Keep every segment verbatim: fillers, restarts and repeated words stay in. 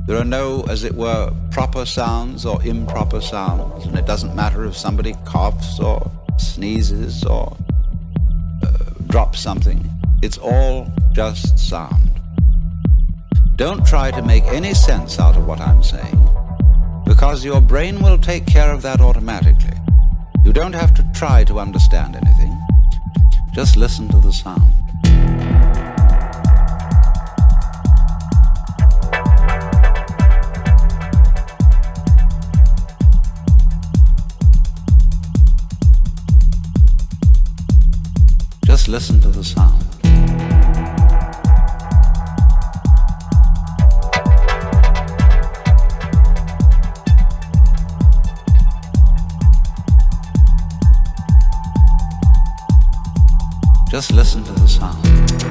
There are no, as it were, proper sounds or improper sounds, and it doesn't matter if somebody coughs or sneezes or uh, drops something. It's all just sound. Don't try to make any sense out of what I'm saying, because your brain will take care of that automatically. You don't have to try to understand anything. Just listen to the sound. Just listen to the sound. Just listen to the sound.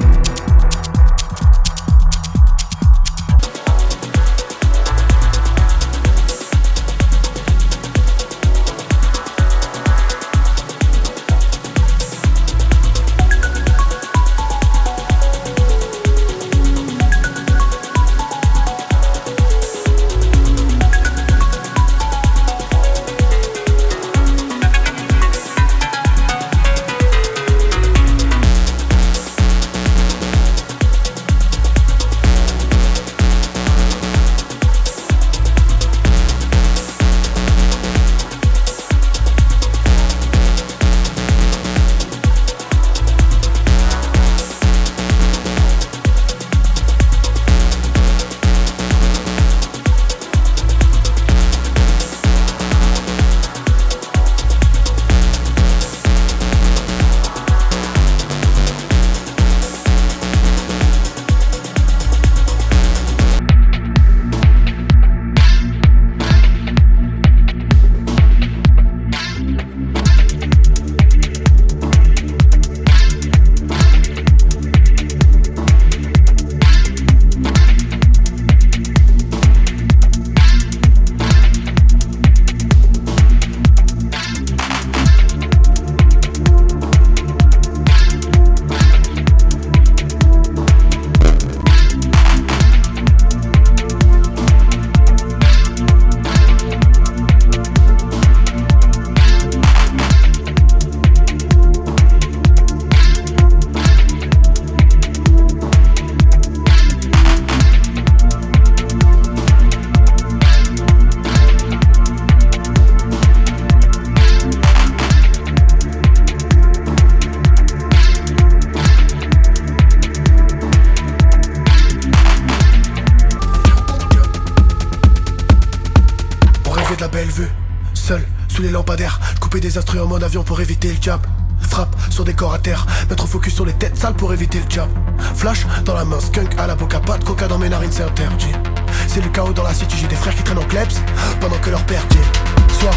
En mode avion pour éviter le jab. Frappe sur des corps à terre, mettre focus sur les têtes sales pour éviter le jab. Flash dans la main, skunk à la boca, pas de coca dans mes narines, c'est interdit. C'est le chaos dans la city, j'ai des frères qui traînent en klebs pendant que leur père dit soir.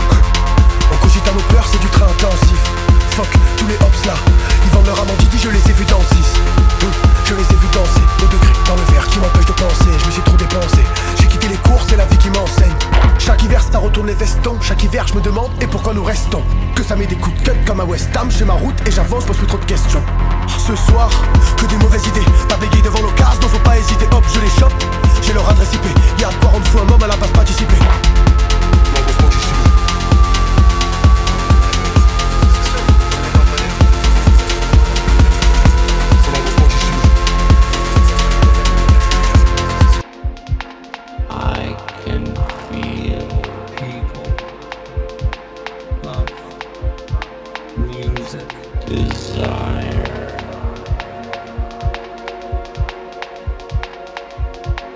On cogite à nos peurs, c'est du train intensif. Fuck tous les hops là, ils vendent leur amant Didi, je les ai vus dans six. Je les ai vus danser, au degré dans le verre qui m'empêche de penser. Je me suis trop dépensé, j'ai quitté les cours, c'est la vie qui m'enseigne. Chaque hiver ça retourne les vestons, chaque hiver je me demande et pourquoi nous restons. Que ça met des coups de cut comme à West Ham, j'ai ma route et j'avance, pose plus trop de questions. Ce soir, que des mauvaises idées, pas bégayer devant l'occasion, donc faut pas hésiter, hop je les chope. J'ai leur adresse I P, y'a de quoi rendre fou un homme à la base participer. Desire.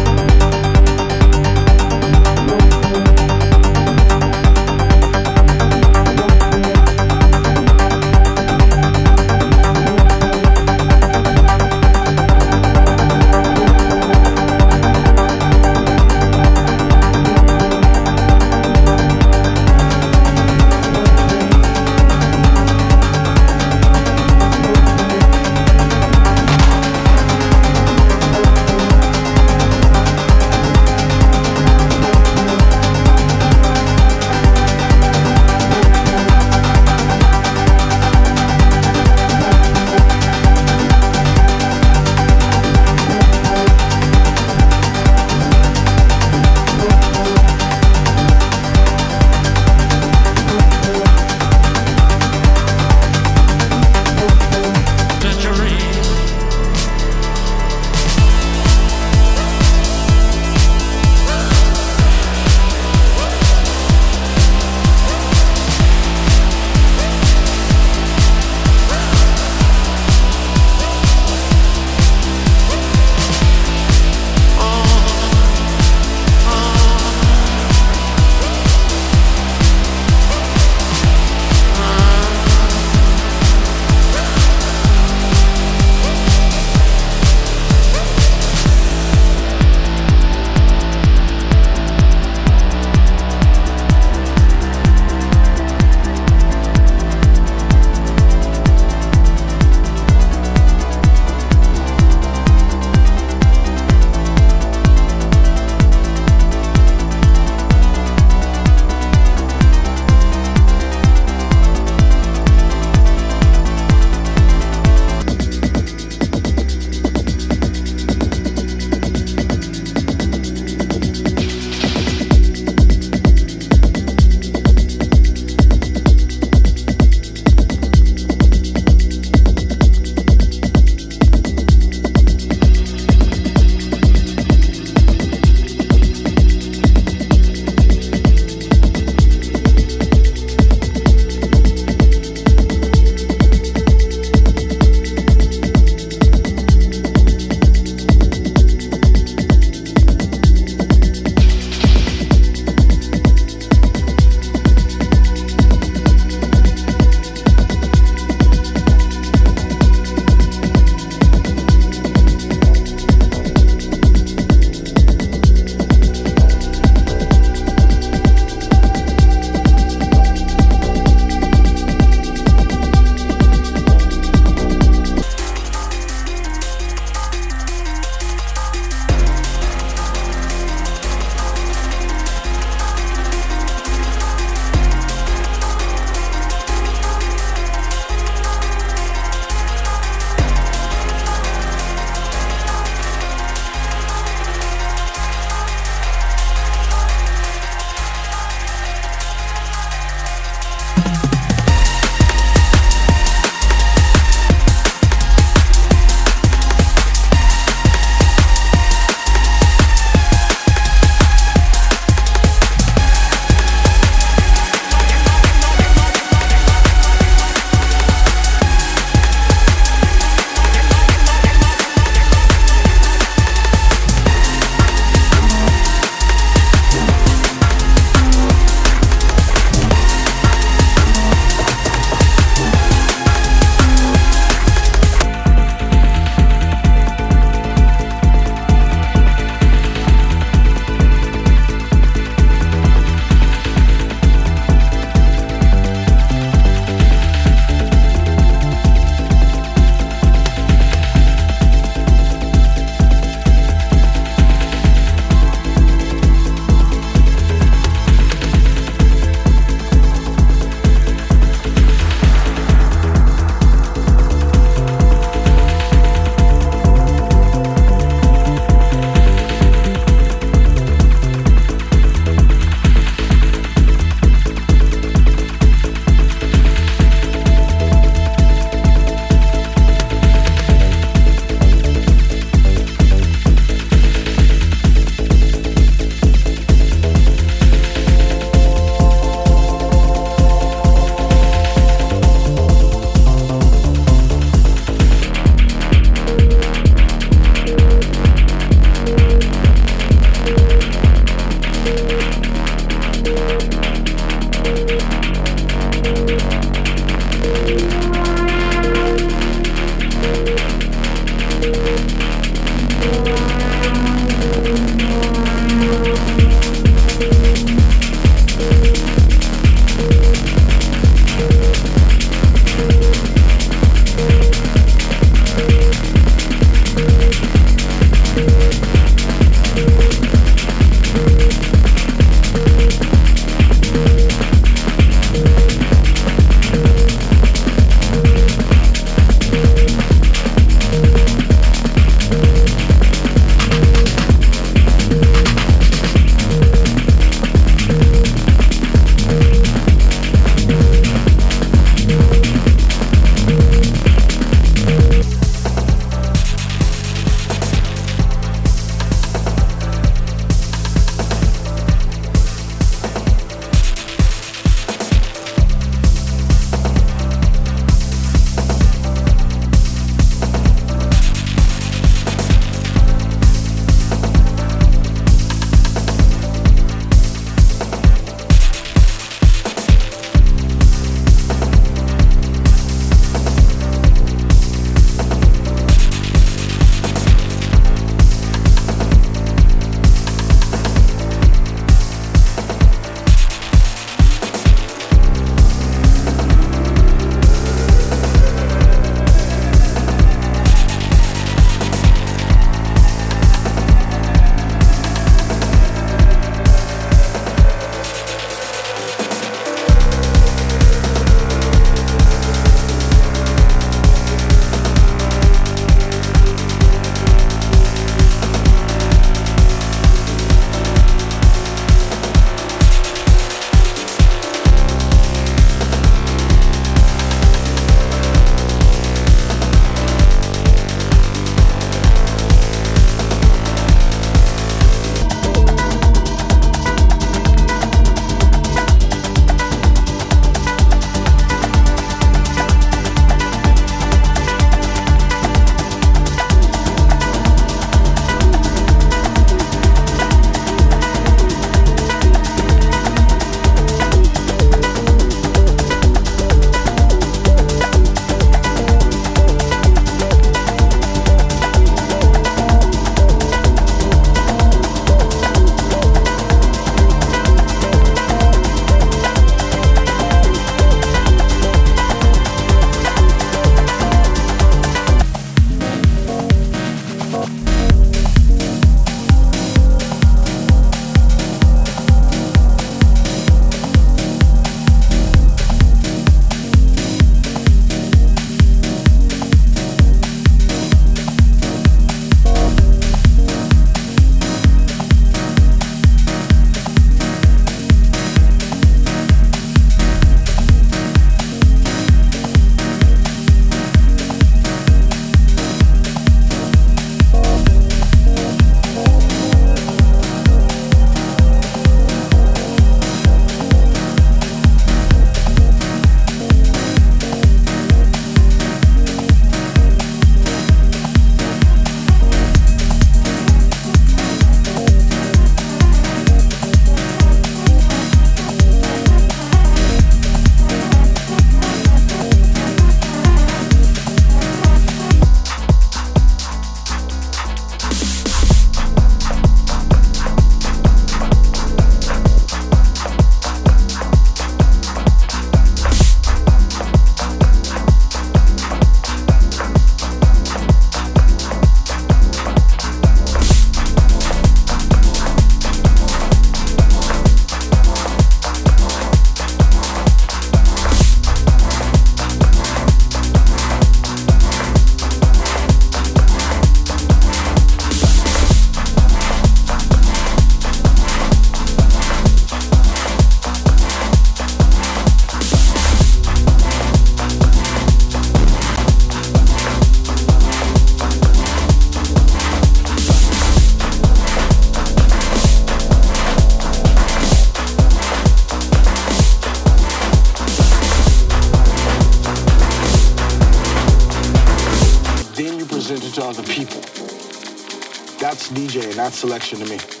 presented to other people. That's DJing, that's selection to me.